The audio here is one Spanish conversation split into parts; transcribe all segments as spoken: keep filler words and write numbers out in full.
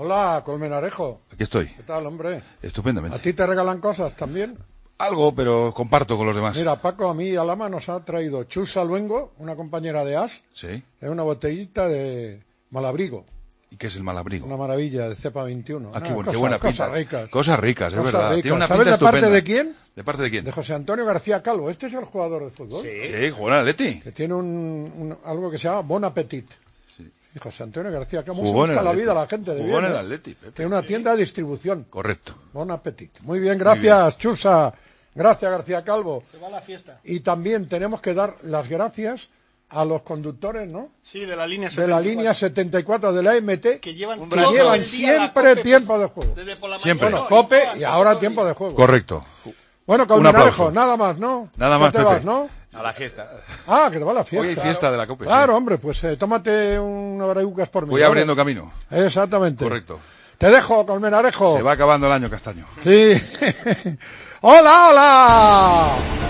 Hola, Colmenarejo. Aquí estoy. ¿Qué tal, hombre? Estupendamente. ¿A ti te regalan cosas también? Algo, pero comparto con los demás. Mira, Paco, a mí y a Lama nos ha traído Chusa Luengo, una compañera de As, Sí. es una botellita de Malabrigo. ¿Y qué es el Malabrigo? Una maravilla, de cepa veintiuno. Ah, qué, Ah, bueno, cosas, qué buena pinta. Cosas ricas. Cosas ricas, es Cosas verdad. ricas. Tiene una ¿Sabes pinta de parte estupenda. de quién? ¿De parte de quién? De José Antonio García Calvo. Este es el jugador de fútbol. Sí. Sí, jugador al Atleti. Que tiene un, un- algo que se llama Bon Appetit. Sí. Y José Antonio García Calvo. Jugó en el Busca la Atleti. vida la gente de Jugó bien, en el ¿eh? Atleti, Pepe. Tiene una tienda de distribución. Correcto. Bon Appetit. Muy bien, gracias, Chusa. Gracias, García Calvo. Se va a la fiesta. Y también tenemos que dar las gracias a los conductores, ¿no? Sí, de la línea De setenta y la cuatro. línea setenta y cuatro de la M T, Que llevan, que todo llevan el día siempre la COPE, tiempo pues, de juego. desde por la Siempre. mañana. Bueno, Cope toda- y ahora todo el tiempo día. de juego. Correcto. Bueno, Un Colmenarejo, aplauso. nada más, ¿no? Nada Ya más, te Pepe. vas, ¿no? A la fiesta. Ah, que te va a la fiesta. Hoy hay fiesta de la COPE. Claro, sí. hombre, pues eh, tómate un bravucas por mí. Voy ¿vale? abriendo camino. Exactamente. Correcto. Te dejo, Colmenarejo. Se va acabando el año castaño. Sí. ¡Hola, hola!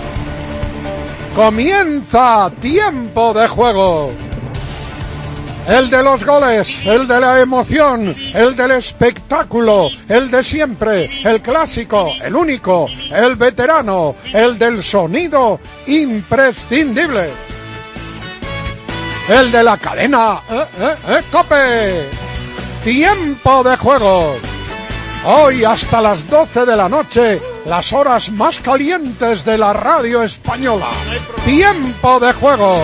Comienza tiempo de juego. El de los goles, el de la emoción, el del espectáculo, el de siempre, el clásico, el único, el veterano, el del sonido imprescindible. El de la cadena, eh, eh, eh, COPE. Tiempo de juego. Hoy hasta las doce de la noche, las horas más calientes de la radio española. Tiempo de juego.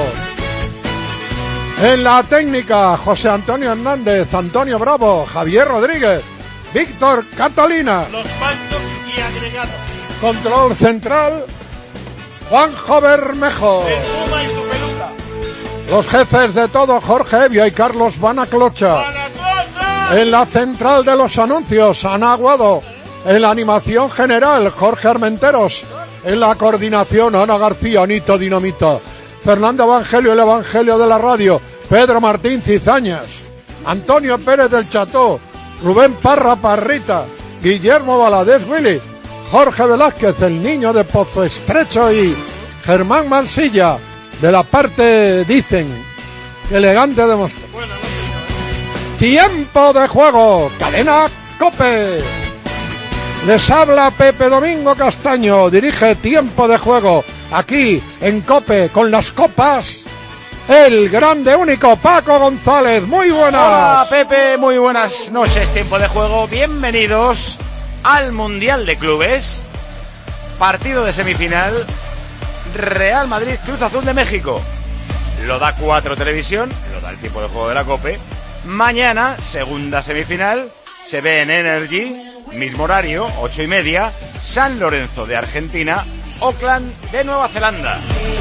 En la técnica, José Antonio Hernández, Antonio Bravo, Javier Rodríguez, Víctor Catalina. Los falsos y agregados. Control central, Juanjo Bermejo. El Puma y su peluca. Los jefes de todo, Jorge Evia y Carlos Banaclocha. ¡Anaclocha! En la central de los anuncios, Ana Aguado. En la animación general, Jorge Armenteros. En la coordinación, Ana García, Anito Dinamita. Fernando Evangelio, el Evangelio de la radio. Pedro Martín Cizañas. Antonio Pérez del Cható. Rubén Parra Parrita. Guillermo Valadez Willy. Jorge Velázquez, el niño de Pozo Estrecho. Y Germán Mansilla, de la parte, dicen, elegante de Móstoles. Bueno, no sé. Tiempo de juego, cadena COPE. Les habla Pepe Domingo Castaño, dirige Tiempo de Juego, aquí en COPE, con las copas, el grande único Paco González. Muy Hola buenas. Pepe, muy buenas noches, tiempo de juego, bienvenidos al Mundial de Clubes, partido de semifinal, Real Madrid Cruz Azul de México, lo da cuatro Televisión, lo da el tiempo de juego de la COPE, mañana, segunda semifinal, se ve en Energy, mismo horario, ocho y media, San Lorenzo de Argentina, Auckland de Nueva Zelanda.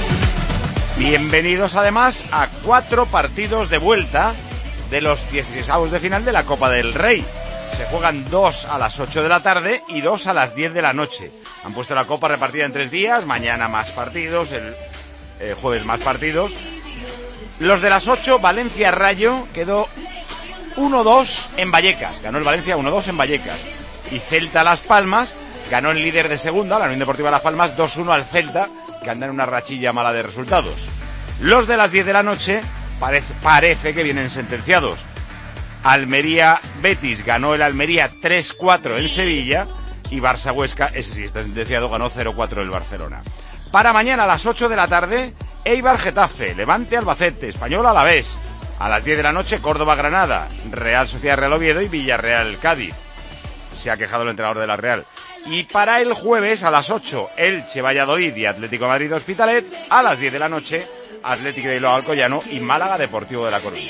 Bienvenidos además a cuatro partidos de vuelta de los dieciséisavos de final de la Copa del Rey. Se juegan dos a las ocho de la tarde y dos a las diez de la noche. Han puesto la Copa repartida en tres días, mañana más partidos, el eh, jueves más partidos. Los de las ocho, Valencia Rayo, quedó uno dos en Vallecas. Ganó el Valencia uno dos en Vallecas. Y Celta Las Palmas ganó el líder de segunda, la Unión Deportiva Las Palmas, dos uno al Celta, que anda en una rachilla mala de resultados. Los de las diez de la noche parece, parece que vienen sentenciados. Almería Betis ganó el Almería tres cuatro en Sevilla y Barça Huesca, ese sí está sentenciado, ganó cero cuatro el Barcelona. Para mañana a las ocho de la tarde, Eibar Getafe, Levante Albacete, Español Alavés. A las diez de la noche, Córdoba Granada, Real Sociedad Real Oviedo y Villarreal Cádiz. Se ha quejado el entrenador de la Real. Y para el jueves a las ocho, Elche Valladolid y Atlético de Madrid Hospitalet. A las diez de la noche, Atlético de Bilbao Alcoyano y Málaga Deportivo de La Coruña.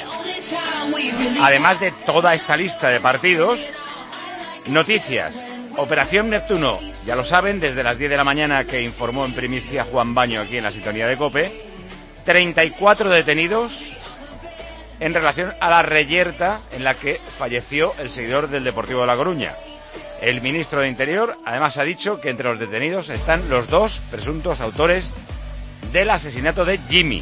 Además de toda esta lista de partidos, noticias. Operación Neptuno, ya lo saben, desde las diez de la mañana que informó en primicia Juan Baño aquí en la sintonía de COPE. treinta y cuatro detenidos en relación a la reyerta en la que falleció el seguidor del Deportivo de La Coruña. El ministro de Interior además ha dicho que entre los detenidos están los dos presuntos autores del asesinato de Jimmy.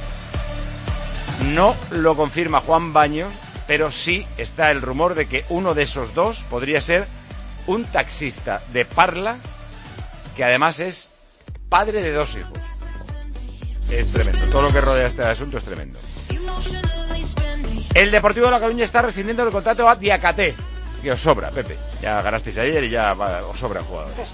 No lo confirma Juan Baños, pero sí está el rumor de que uno de esos dos podría ser un taxista de Parla, que además es padre de dos hijos. Es tremendo, todo lo que rodea este asunto es tremendo. El Deportivo de La Coruña está rescindiendo el contrato a Diakate. que os sobra, Pepe. Ya ganasteis ayer y ya va, os sobran jugadores.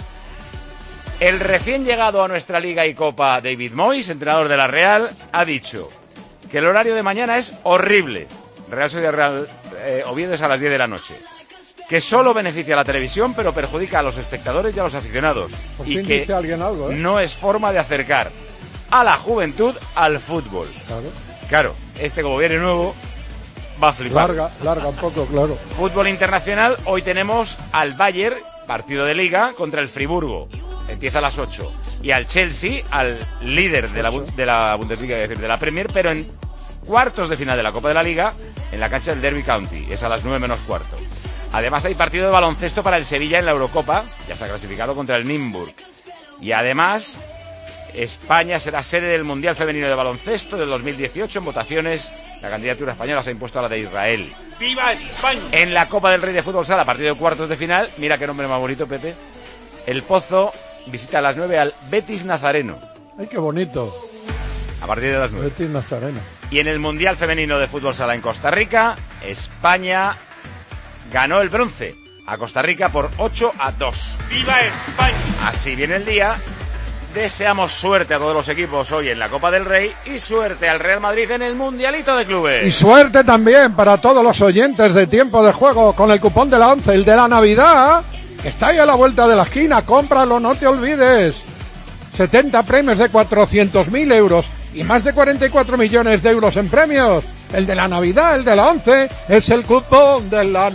El recién llegado a nuestra Liga y Copa, David Moyes, entrenador de la Real, ha dicho que el horario de mañana es horrible. Real Sociedad Real eh, Oviedo es a las diez de la noche. Que solo beneficia a la televisión, pero perjudica a los espectadores y a los aficionados. Por y fin que dice alguien algo, ¿eh? no es forma de acercar a la juventud al fútbol. Claro. Claro, este como viene nuevo va a flipar. Larga, larga un poco, claro. Fútbol internacional, hoy tenemos al Bayern, partido de Liga, contra el Friburgo. Empieza a las ocho. Y al Chelsea, al líder de la, de la Bundesliga, es decir, de la Premier, pero en cuartos de final de la Copa de la Liga, en la cancha del Derby County. Es a las nueve menos cuarto. Además hay partido de baloncesto para el Sevilla en la Eurocopa, ya está clasificado contra el Nymburk. Y además, España será sede del Mundial Femenino de Baloncesto del dos mil dieciocho. En votaciones, la candidatura española se ha impuesto a la de Israel. ¡Viva España! En la Copa del Rey de Fútbol Sala, partido de cuartos de final, mira qué nombre más bonito, Pepe. El Pozo visita a las nueve al Betis Nazareno. Ay, qué bonito. A partir de las nueve. Betis Nazareno. Y en el Mundial Femenino de Fútbol Sala en Costa Rica, España ganó el bronce a Costa Rica por ocho a dos. ¡Viva España! Así viene el día. Deseamos suerte a todos los equipos hoy en la Copa del Rey y suerte al Real Madrid en el Mundialito de Clubes. Y suerte también para todos los oyentes de Tiempo de Juego con el cupón de la once, el de la Navidad, que está ahí a la vuelta de la esquina. Cómpralo, no te olvides. setenta premios de cuatrocientos mil euros y más de cuarenta y cuatro millones de euros en premios. El de la Navidad, el de la once, es el cupón de la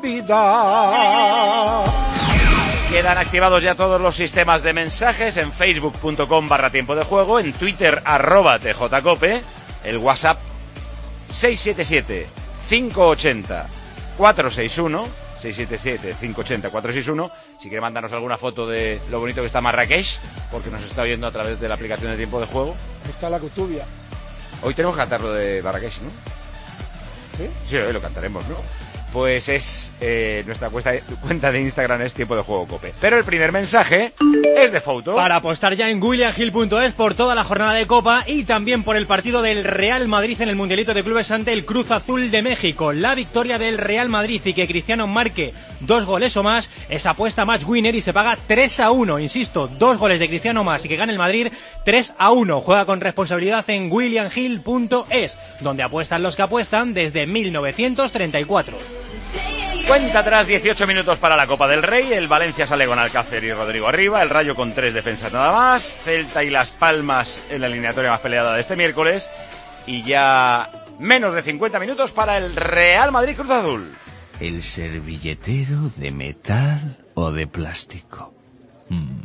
Navidad. Quedan activados ya todos los sistemas de mensajes en facebook punto com barra tiempo de juego, en Twitter arroba tjcope, el WhatsApp seis siete siete, cinco ocho cero, cuatro seis uno, seis siete siete, cinco ocho cero, cuatro seis uno. Si quiere mandarnos alguna foto de lo bonito que está Marrakech, porque nos está viendo a través de la aplicación de Tiempo de Juego. Ahí está la Cutubia. Hoy tenemos que cantar lo de Marrakech, ¿no? ¿Sí? Sí, hoy lo cantaremos, ¿no? Pues es eh, nuestra cuesta, cuenta de Instagram es Tiempo de Juego Cope. Pero el primer mensaje es de foto. Para apostar ya en william hill punto es por toda la jornada de Copa y también por el partido del Real Madrid en el Mundialito de Clubes ante el Cruz Azul de México. La victoria del Real Madrid y que Cristiano marque dos goles o más es apuesta match winner y se paga tres a uno. Insisto, dos goles de Cristiano más y que gane el Madrid tres a uno. Juega con responsabilidad en william hill punto es, donde apuestan los que apuestan desde mil novecientos treinta y cuatro. Cuenta atrás, dieciocho minutos para la Copa del Rey. El Valencia sale con Alcácer y Rodrigo arriba. El Rayo con tres defensas nada más. Celta y Las Palmas en la eliminatoria más peleada de este miércoles. Y ya menos de cincuenta minutos para el Real Madrid Cruz Azul. ¿El servilletero de metal o de plástico? Mm.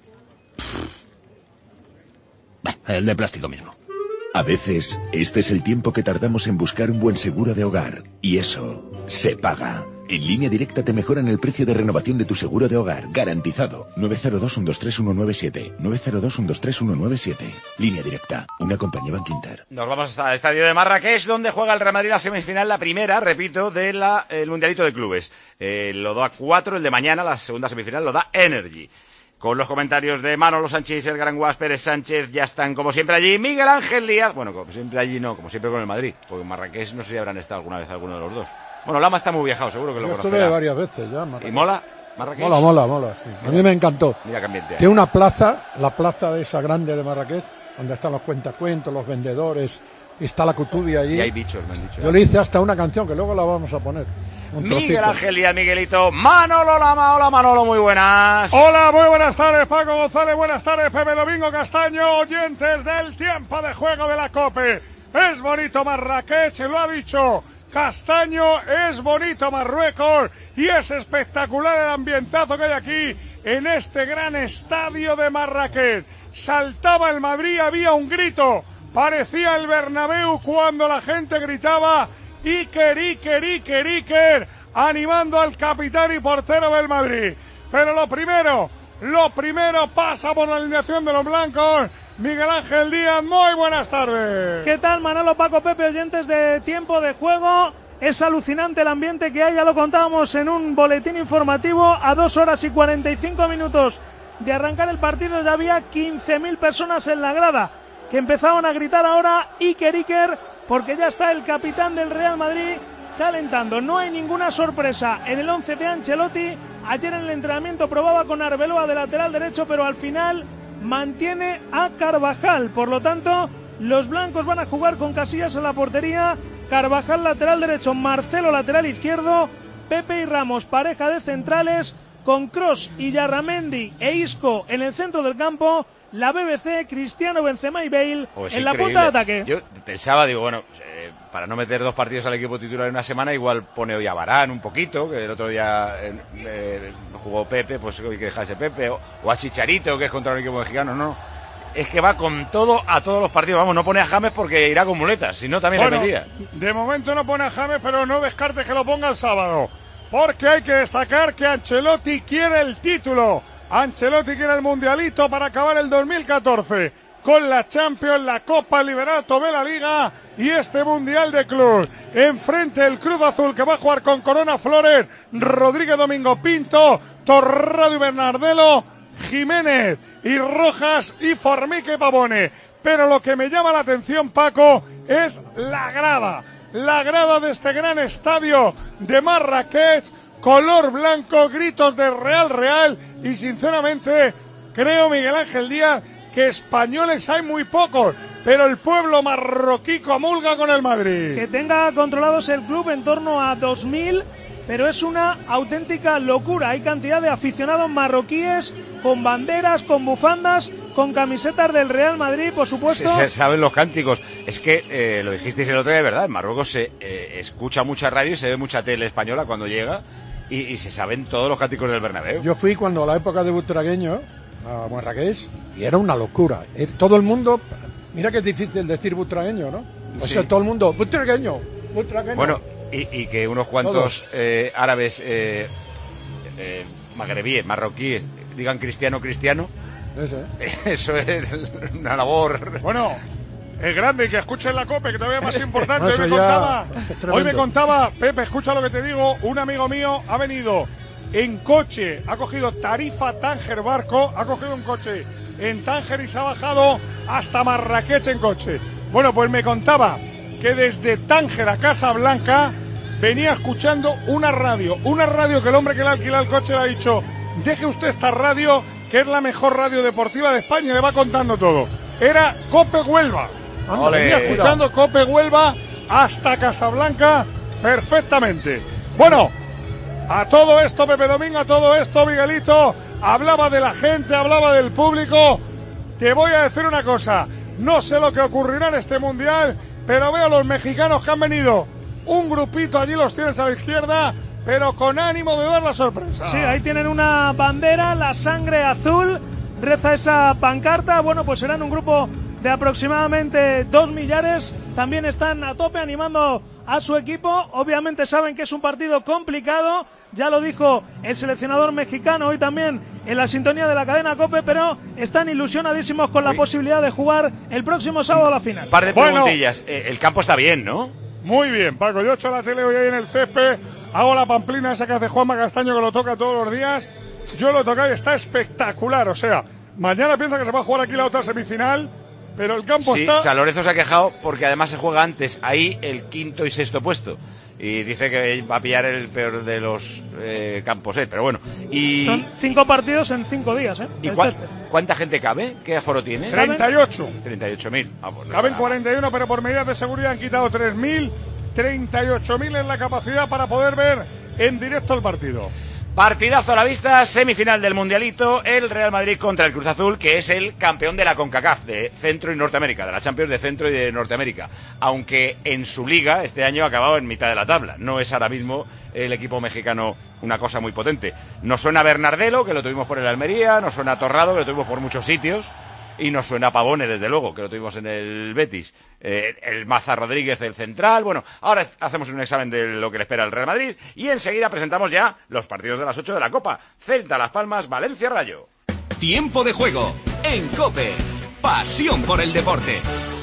Bah, el de plástico mismo. A veces, este es el tiempo que tardamos en buscar un buen seguro de hogar. Y eso se paga. En Línea Directa te mejoran el precio de renovación de tu seguro de hogar, garantizado. nueve cero dos, uno dos tres, uno nueve siete. nueve cero dos, uno dos tres, uno nueve siete. Línea Directa, una compañía Bankinter. Nos vamos hasta el estadio de Marrakech, donde juega el Real Madrid la semifinal, la primera, repito, del de Mundialito de Clubes. Eh, lo da cuatro, el de mañana, la segunda semifinal, lo da Energy. Con los comentarios de Manolo Sánchez y el gran Guas Pérez Sánchez, ya están como siempre allí Miguel Ángel Díaz. Bueno, como siempre allí no, como siempre con el Madrid, porque en Marrakech no sé si habrán estado alguna vez alguno de los dos. Bueno, Lama está muy viajado, seguro que lo Yo conocerá. estuve varias veces ya. Marrakech. ¿Y mola? Marrakech. Mola, mola, mola. Sí. A mí me encantó. Mira qué ambiente hay. Tiene una plaza, la plaza de esa grande de Marrakech, donde están los cuentacuentos, los vendedores, y está la Cutubia allí. Y hay bichos, me han dicho. Yo le hice hasta una canción que luego la vamos a poner. Un Miguel trocito. Ángel Díaz, Miguelito, Manolo Lama. Hola Manolo, muy buenas. Hola, muy buenas tardes, Paco González, buenas tardes, Pepe Domingo Castaño, oyentes del Tiempo de Juego de la COPE. Es bonito Marrakech, lo ha dicho Castaño, es bonito Marruecos y es espectacular el ambientazo que hay aquí en este gran estadio de Marrakech. Saltaba el Madrid, había un grito, parecía el Bernabéu cuando la gente gritaba Iker, Iker, Iker, Iker, animando al capitán y portero del Madrid. Pero lo primero, lo primero pasa por la alineación de los blancos. Miguel Ángel Díaz, muy buenas tardes. ¿Qué tal, Manolo, Paco, Pepe, oyentes de Tiempo de Juego? Es alucinante el ambiente que hay, ya lo contábamos en un boletín informativo. A dos horas y cuarenta y cinco minutos de arrancar el partido ya había quince mil personas en la grada, que empezaban a gritar ahora Iker, Iker, porque ya está el capitán del Real Madrid calentando. No hay ninguna sorpresa en el once de Ancelotti. Ayer en el entrenamiento probaba con Arbeloa de lateral derecho, pero al final mantiene a Carvajal. Por lo tanto, los blancos van a jugar con Casillas en la portería, Carvajal lateral derecho, Marcelo lateral izquierdo, Pepe y Ramos pareja de centrales, con Kroos y Yarramendi e Isco en el centro del campo, la B B C, Cristiano, Benzema y Bale Pues en la increíble. punta de ataque. Yo pensaba, digo, bueno, eh, para no meter dos partidos al equipo titular en una semana, igual pone hoy a Varane un poquito, que el otro día eh, eh, jugó Pepe, pues hoy que dejarse Pepe, o, o a Chicharito, que es contra un equipo mexicano, no, es que va con todo a todos los partidos, vamos, no pone a James porque irá con muletas, si no también bueno, le metía. De momento no pone a James, pero no descarte que lo ponga el sábado, porque hay que destacar que Ancelotti quiere el título. Ancelotti quiere el mundialito para acabar el dos mil catorce con la Champions, la Copa, el Liberato de la Liga y este Mundial de Club. Enfrente el Cruz Azul, que va a jugar con Corona Flores, Rodríguez, Domingo Pinto, Torrado y Bernardelo, Jiménez y Rojas y Formique Pavone. Pero lo que me llama la atención, Paco, es la grada. La grada de este gran estadio de Marrakech, color blanco, gritos de Real Real, y sinceramente creo, Miguel Ángel Díaz, que españoles hay muy pocos, pero el pueblo marroquí comulga con el Madrid. Que tenga controlados el club en torno a dos mil, pero es una auténtica locura. Hay cantidad de aficionados marroquíes con banderas, con bufandas, con camisetas del Real Madrid, por supuesto. Se, se saben los cánticos. Es que, eh, lo dijisteis el otro día, de verdad, en Marruecos se eh, escucha mucha radio y se ve mucha tele española cuando llega. Y, y se saben todos los cánticos del Bernabéu. Yo fui cuando a la época de Butragueño a Marrakech y era una locura. Todo el mundo, mira que es difícil decir butragueño, ¿no? O Sí. sea, todo el mundo, butragueño, butragueño. Bueno, y, y que unos cuantos eh, árabes eh, eh, magrebíes, marroquíes, digan cristiano, cristiano, Ese. eso es una labor. Bueno, es grande, y que escuchen la COPE, que todavía es más importante. No, hoy, eso me ya contaba, es tremendo. hoy me contaba, Pepe, escucha lo que te digo, un amigo mío ha venido en coche, ha cogido Tarifa Tánger Barco, ha cogido un coche en Tánger y se ha bajado hasta Marrakech en coche. Bueno, pues me contaba que desde Tánger a Casablanca venía escuchando una radio, una radio que el hombre que le ha alquilado el coche le ha dicho, deje usted esta radio, que es la mejor radio deportiva de España, y le va contando todo. Era COPE Huelva. Anda, Ole. venía escuchando COPE Huelva hasta Casablanca perfectamente. Bueno, a todo esto, Pepe Domingo, a todo esto, Miguelito, hablaba de la gente, hablaba del público. Te voy a decir una cosa, no sé lo que ocurrirá en este Mundial, pero veo a los mexicanos que han venido. Un grupito allí los tienes a la izquierda, pero con ánimo de dar la sorpresa. Sí, ahí tienen una bandera, la sangre azul, reza esa pancarta. Bueno, pues serán un grupo de aproximadamente dos millares. También están a tope animando a su equipo. Obviamente saben que es un partido complicado. Ya lo dijo el seleccionador mexicano hoy también en la sintonía de la cadena COPE, pero están ilusionadísimos con la Uy. posibilidad de jugar el próximo sábado a la final. Un par de Bueno. preguntillas. Eh, el campo está bien, ¿no? Muy bien, Paco, yo echo la tele hoy ahí en el césped, hago la pamplina esa que hace Juanma Castaño, que lo toca todos los días. Yo lo toca y está espectacular, o sea, mañana piensa que se va a jugar aquí la otra semifinal, pero el campo Sí, está... San Lorenzo se ha quejado porque además se juega antes ahí el quinto y sexto puesto. Y dice que va a pillar el peor de los eh, campos, eh, pero bueno. Y, Son cinco partidos en cinco días, ¿eh? ¿y El cua- césped. cuánta gente cabe? ¿Qué aforo tiene? treinta y ocho. treinta y ocho mil. Ah, pues no Caben está nada. cuarenta y uno, pero por medidas de seguridad han quitado tres mil. treinta y ocho mil es la capacidad para poder ver en directo el partido. Partidazo a la vista, semifinal del Mundialito, el Real Madrid contra el Cruz Azul, que es el campeón de la CONCACAF, de Centro y Norteamérica, de la Champions de Centro y de Norteamérica. Aunque en su liga este año ha acabado en mitad de la tabla. No es ahora mismo el equipo mexicano una cosa muy potente. Nos suena Bernardelo, que lo tuvimos por el Almería, nos suena Torrado, que lo tuvimos por muchos sitios, y nos suena Pavone, desde luego, que lo tuvimos en el Betis. Eh, el Maza Rodríguez, el central. Bueno, ahora hacemos un examen de lo que le espera al Real Madrid y enseguida presentamos ya los partidos de las ocho de la Copa. Celta, Las Palmas, Valencia, Rayo. Tiempo de juego en COPE. Pasión por el deporte.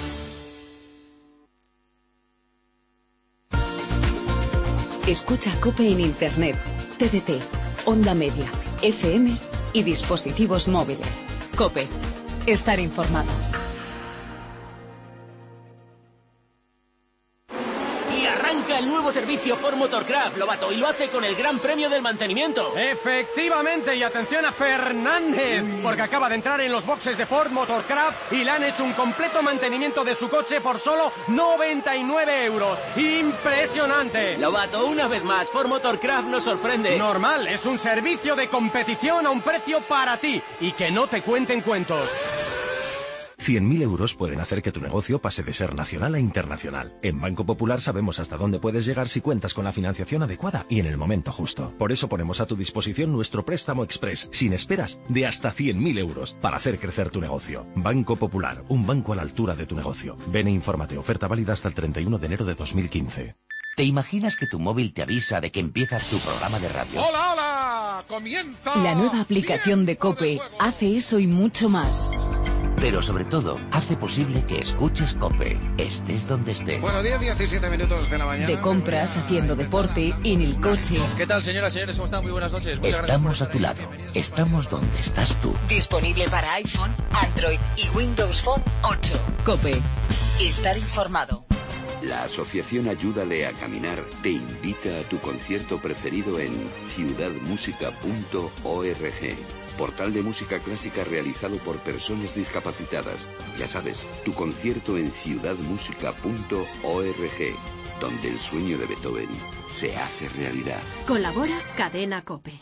Escucha COPE en Internet, T D T, Onda Media, F M y dispositivos móviles. COPE. Estar informado. Y arranca el nuevo nuevo servicio Ford Motorcraft, Lobato, y lo hace con el gran premio del mantenimiento. Efectivamente, y atención a Fernández, porque acaba de entrar en los boxes de Ford Motorcraft y le han hecho un completo mantenimiento de su coche por solo noventa y nueve euros. ¡Impresionante! Lobato, una vez más, Ford Motorcraft nos sorprende. Normal, es un servicio de competición a un precio para ti y que no te cuenten cuentos. cien mil euros pueden hacer que tu negocio pase de ser nacional a internacional. En Banco Popular sabemos hasta dónde puedes llegar si cuentas con la financiación adecuada y en el momento justo. Por eso ponemos a tu disposición nuestro préstamo express, sin esperas, de hasta cien mil euros, para hacer crecer tu negocio. Banco Popular, un banco a la altura de tu negocio. Ven e infórmate, oferta válida hasta el treinta y uno de enero de dos mil quince. ¿Te imaginas que tu móvil te avisa de que empiezas tu programa de radio? ¡Hola, hola! ¡Comienza! La nueva aplicación de COPE hace eso y mucho más. Pero sobre todo, hace posible que escuches COPE, estés donde estés. Bueno, diez, diecisiete minutos de la mañana. De compras, haciendo deporte, en el coche. ¿Qué tal, señoras y señores? ¿Cómo están? Muy buenas noches. Muchas Estamos a tu lado. Estamos donde estás tú. Disponible para iPhone, Android y Windows Phone ocho. COPE. Estar informado. La asociación Ayúdale a Caminar te invita a tu concierto preferido en ciudad música punto org. Portal de música clásica realizado por personas discapacitadas. Ya sabes, tu concierto en ciudad música punto org, donde el sueño de Beethoven se hace realidad. Colabora Cadena COPE.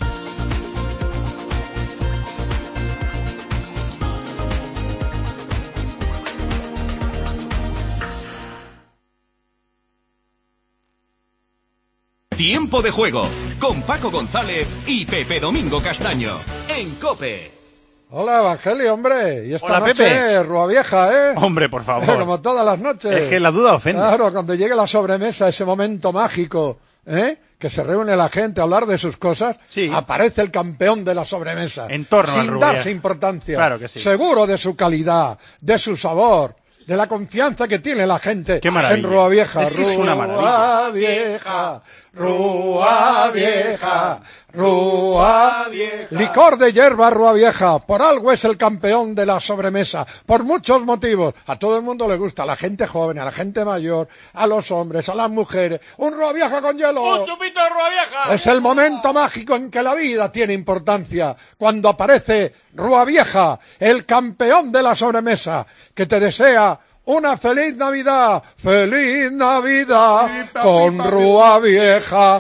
Tiempo de juego con Paco González y Pepe Domingo Castaño en COPE. Hola, Evangelio, hombre. Y esta Hola, noche, Pepe. Rúa Vieja, ¿eh? Hombre, por favor. Como todas las noches. Es que la duda ofende. Claro, cuando llegue la sobremesa, ese momento mágico, ¿eh? Que se reúne la gente a hablar de sus cosas, sí. Aparece el campeón de la sobremesa. En torno sin al Rúa darse Vieja. importancia. Claro que sí. Seguro de su calidad, de su sabor, de la confianza que tiene la gente Qué maravilla. en Rúa Vieja. Es que es una maravilla. Rúa Vieja, Rúa Vieja, Rúa Vieja. Licor de hierba Rúa Vieja. Por algo es el campeón de la sobremesa. Por muchos motivos. A todo el mundo le gusta. A la gente joven, a la gente mayor, a los hombres, a las mujeres. Un Rúa Vieja con hielo. ¡Un chupito de Rúa Vieja! Es el momento mágico en que la vida tiene importancia. Cuando aparece Rúa Vieja, el campeón de la sobremesa, que te desea una feliz Navidad, feliz Navidad, con Rúa Vieja,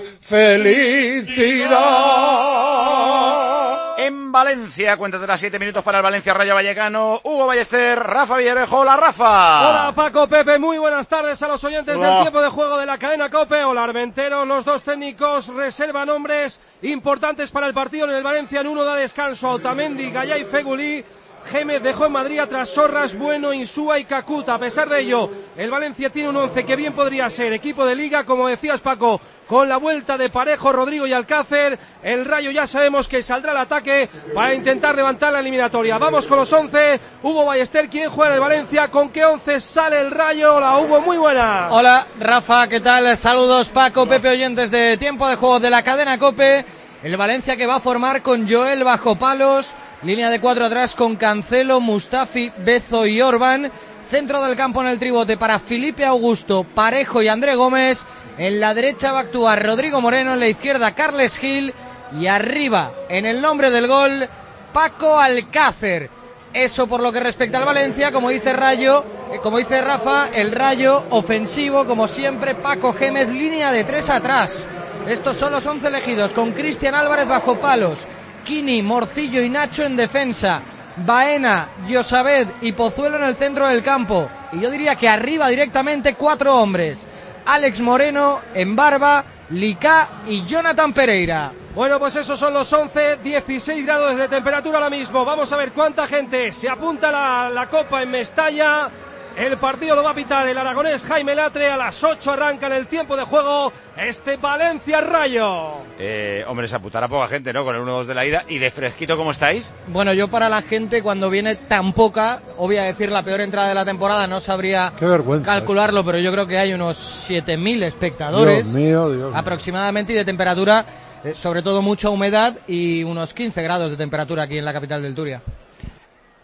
felicidad. En Valencia, cuéntate las siete minutos para el Valencia Rayo Vallecano. Hugo Ballester, Rafa Villarejo. Hola, Rafa. Hola, Paco, Pepe, muy buenas tardes a los oyentes Hola. del tiempo de juego de la cadena COPE. Hola, Armentero, los dos técnicos reservan hombres importantes para el partido en el Valencia. En uno da descanso a Otamendi, Gallá y Fegulí. Gémez dejó en Madrid tras Sorras, Bueno, Insúa y Cacuta. A pesar de ello, el Valencia tiene un once que bien podría ser equipo de liga, como decías, Paco, con la vuelta de Parejo, Rodrigo y Alcácer. El Rayo ya sabemos que saldrá al ataque para intentar levantar la eliminatoria. Vamos con los once. Hugo Ballester, ¿quién juega en el Valencia? ¿Con qué once sale el Rayo? Hola, Hugo, muy buena. Hola, Rafa, ¿qué tal? Saludos, Paco, Pepe, oyentes de Tiempo de Juego de la cadena COPE. El Valencia que va a formar con Joel bajo palos. Línea de cuatro atrás con Cancelo, Mustafi, Bezo y Orban. Centro del campo en el tribote para Felipe Augusto, Parejo y André Gómez. En la derecha va a actuar Rodrigo Moreno, en la izquierda Carles Gil. Y arriba, en el nombre del gol, Paco Alcácer. Eso por lo que respecta al Valencia, como dice Rayo, eh, como dice Rafa, el Rayo ofensivo, como siempre, Paco Gémez, línea de tres atrás. Estos son los once elegidos, con Cristian Álvarez bajo palos. Kini, Morcillo y Nacho en defensa, Baena, Yosabed y Pozuelo en el centro del campo. Y yo diría que arriba directamente cuatro hombres: Alex Moreno en barba, Licá y Jonathan Pereira. Bueno, pues esos son los once, dieciséis grados de temperatura ahora mismo. Vamos a ver cuánta gente se apunta a la, la Copa en Mestalla. El partido lo va a pitar el aragonés Jaime Latre. A las ocho arranca en el tiempo de juego este Valencia Rayo. Eh, hombre, se apuntará poca gente, ¿no? Con el uno dos de la ida. ¿Y de fresquito cómo estáis? Bueno, yo para la gente, cuando viene tan poca, voy a decir la peor entrada de la temporada, no sabría Qué vergüenza, calcularlo, pero yo creo que hay unos siete mil espectadores. Dios mío, Dios mío. Aproximadamente, y de temperatura, eh, sobre todo mucha humedad y unos quince grados de temperatura aquí en la capital del Turia.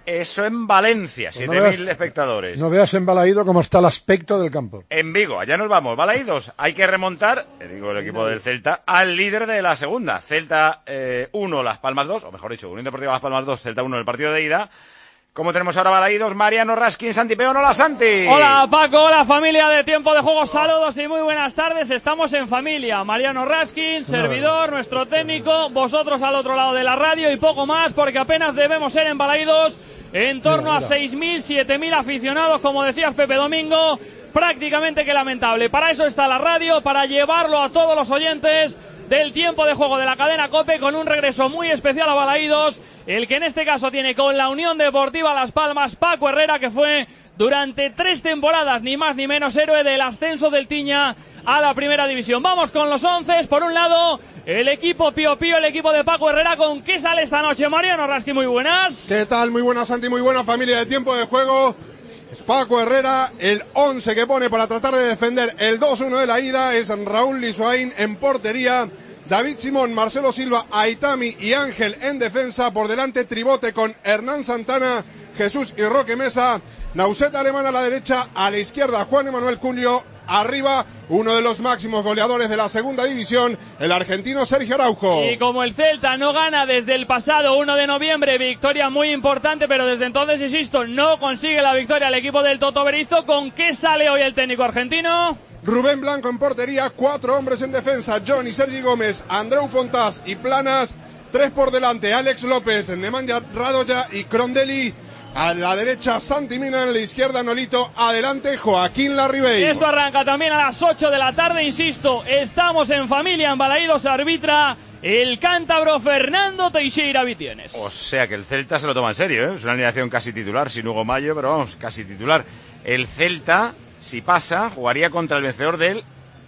Eso en Valencia, Pues no siete mil veas- espectadores. No veas en Balaído cómo está el aspecto del campo. En Vigo, allá nos vamos. Balaídos, hay que remontar, eh, digo el equipo del Celta, al líder de la segunda. Celta eh, uno, Las Palmas dos, o mejor dicho, Unión Deportiva Las Palmas dos, Celta uno en el partido de ida. ¿Cómo tenemos ahora Balaídos? Mariano Raskin, Santi Peón, hola Santi. Hola Paco, hola familia de Tiempo de Juego, saludos y muy buenas tardes. Estamos en familia. Mariano Raskin, servidor, nuestro técnico, vosotros al otro lado de la radio y poco más, porque apenas debemos ser en Balaídos en torno Mira, mira. a seis mil, siete mil aficionados, como decías Pepe Domingo, prácticamente que lamentable. Para eso está la radio, para llevarlo a todos los oyentes del Tiempo de Juego de la cadena COPE, con un regreso muy especial a Balaídos, el que en este caso tiene con la Unión Deportiva Las Palmas Paco Herrera, que fue durante tres temporadas ni más ni menos héroe del ascenso del Tiña a la primera división. Vamos con los once. Por un lado, el equipo Pío Pío, el equipo de Paco Herrera. ¿Con qué sale esta noche Mariano Raskin? Muy buenas. ¿Qué tal? Muy buenas, Santi, muy buena familia de Tiempo de Juego. Es Paco Herrera, el once que pone para tratar de defender el dos uno de la ida es Raúl Lisuain en portería, David Simón, Marcelo Silva, Aitami y Ángel en defensa, por delante Tribote con Hernán Santana, Jesús y Roque Mesa, Nauset Alemán a la derecha, a la izquierda Juan Emanuel Cunio, arriba uno de los máximos goleadores de la segunda división, el argentino Sergio Araujo. Y como el Celta no gana desde el pasado uno de noviembre, victoria muy importante, pero desde entonces, insisto, no consigue la victoria el equipo del Toto Berizzo. ¿Con qué sale hoy el técnico argentino? Rubén Blanco en portería, cuatro hombres en defensa, John y Sergi Gómez, Andreu Fontás y Planas, tres por delante, Alex López, Nemanja Radoya y Crondelli. A la derecha Santi Mina, en la izquierda Nolito, adelante Joaquín Larribey. Esto arranca también a las ocho de la tarde, insisto, estamos en familia, en Balaídos, arbitra el cántabro Fernando Teixeira Vitienes. O sea que el Celta se lo toma en serio, ¿eh? Es una alineación casi titular, sin Hugo Mayo, pero vamos, casi titular. El Celta, si pasa, jugaría contra el vencedor del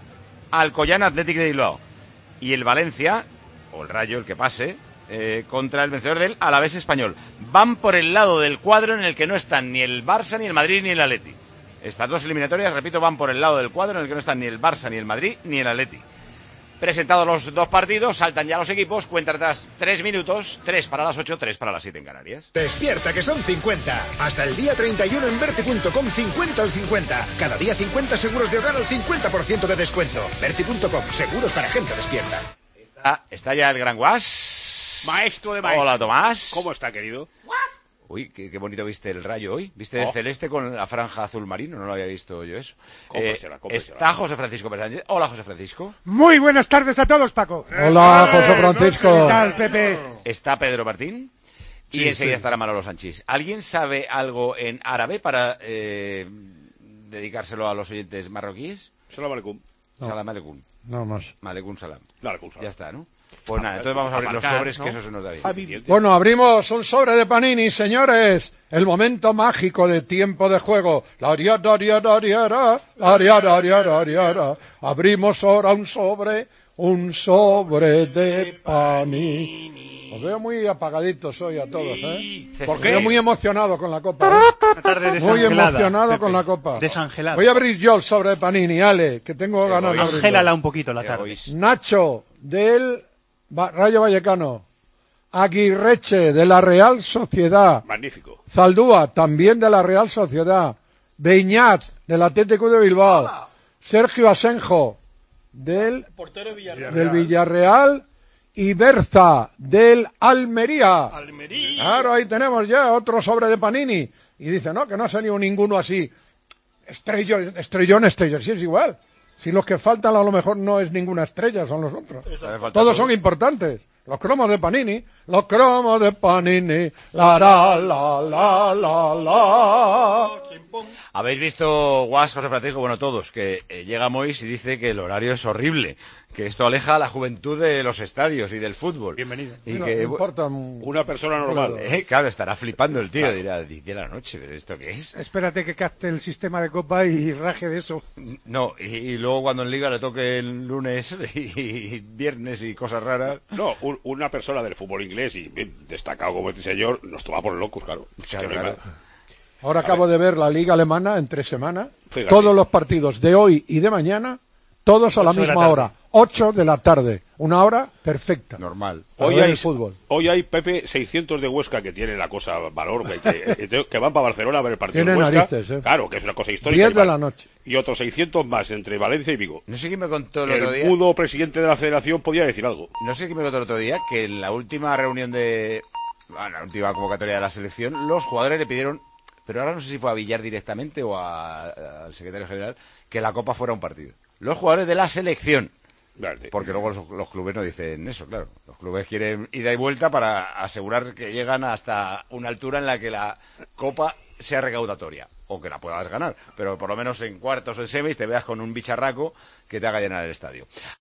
Alcoyán Athletic de Bilbao. Y el Valencia, o el Rayo, el que pase, eh, contra el vencedor del Alavés Español. Van por el lado del cuadro en el que no están ni el Barça, ni el Madrid, ni el Atleti. Estas dos eliminatorias, repito, van por el lado del cuadro en el que no están ni el Barça, ni el Madrid, ni el Atleti. Presentados los dos partidos, saltan ya los equipos, cuenta atrás tres minutos, tres para las ocho, tres para las siete en Canarias. Despierta, que son cincuenta. Hasta el día treinta y uno en Berti punto com, cincuenta al cincuenta. Cada día cincuenta seguros de hogar al cincuenta por ciento de descuento. Berti punto com, seguros para gente despierta. Está, está ya el gran Guas. Maestro de maestros. Hola, Tomás. ¿Cómo está, querido? Uy, qué, qué bonito viste el Rayo hoy. Viste de Oh. celeste con la franja azul marino, no lo había visto yo eso. Cómprasela, Eh, cómprasela. está José Francisco Sánchez. Hola, José Francisco. Muy buenas tardes a todos, Paco. Hola, José Francisco. ¿Qué tal, Pepe? Está Pedro Martín. Y Sí, enseguida sí. estará Manolo Sanchís. ¿Alguien sabe algo en árabe para eh, dedicárselo a los oyentes marroquíes? Salam aleikum. No. Salam aleikum. No más. Aleikum salam. Aleikum salam. Ya está, ¿no? Pues nada, entonces vamos a abrir los marcar, sobres, ¿no? que eso se nos da bien. Bueno, abrimos un sobre de Panini, señores. El momento mágico de Tiempo de Juego. La ria, da, ria, da, ria, ra. La ria, da, ria, da, ria, ra. Abrimos ahora un sobre, un sobre de Panini. Os veo muy apagaditos hoy a todos, ¿eh? ¿Por Os qué? veo muy emocionados con la copa, ¿eh? Una tarde Muy desangelada, emocionado Pepe. con la copa. Desangelada. Voy a abrir yo el sobre de Panini, Ale, que tengo ganas de abrirlo. Angélala un poquito la tarde. Nacho, del Va- Rayo Vallecano. Aguirreche, de la Real Sociedad. Magnífico. Zaldúa, también de la Real Sociedad. Beñat, del Atlético de Bilbao. Sergio Asenjo, del, del Villarreal. Y Berza, del Almería. Claro, ahí tenemos ya otro sobre de Panini. Y dice, no, que no ha salido ninguno así. Estrellón, estrellón, estrellón. Sí, es igual. Si los que faltan a lo mejor no es ninguna estrella, son los otros. Todos son importantes. Los cromos de Panini. Los cromos de Panini. La, la, la, la, la, la. Habéis visto, Guas, José Francisco, bueno, todos, que eh, llega Mois y dice que el horario es horrible, que esto aleja a la juventud de los estadios y del fútbol. Bienvenido. Y No, que, no importa un- Una persona normal. Eh, claro, estará flipando el tío, Claro. dirá, diez de la noche, pero ¿esto qué es? Espérate que capte el sistema de copa y raje de eso. No, y, y luego cuando en Liga le toque el lunes y, viernes y cosas raras. No, un- una persona del fútbol inglés y bien destacado como este señor nos toma por locos, claro. Es que Claro, no hay claro. más. Ahora acabo de ver la Liga Alemana entre semana. Fíjate. Todos los partidos de hoy y de mañana, todos a la Ocho de la misma tarde. hora. ocho de la tarde. Una hora perfecta. Normal. Hoy hay hay, fútbol. hoy hay, Pepe, seiscientos de Huesca que tienen la cosa valor, que, que, que van para Barcelona a ver el partido Tiene de Huesca. narices, ¿eh? Claro, que es una cosa histórica. diez de la noche. Y otros seiscientos más entre Valencia y Vigo. No sé quién me contó el, el otro día. El mudo presidente de la federación podía decir algo. No sé quién me contó el otro día que en la última reunión de... Bueno, la última convocatoria de la selección, los jugadores le pidieron, pero ahora no sé si fue a Villar directamente o a, a, al secretario general, que la Copa fuera un partido. Los jugadores de la selección. Vale. Porque luego los, los clubes no dicen eso, claro. Los clubes quieren ida y vuelta para asegurar que llegan hasta una altura en la que la Copa sea recaudatoria. O que la puedas ganar. Pero por lo menos en cuartos o en semis te veas con un bicharraco que te haga llenar el estadio.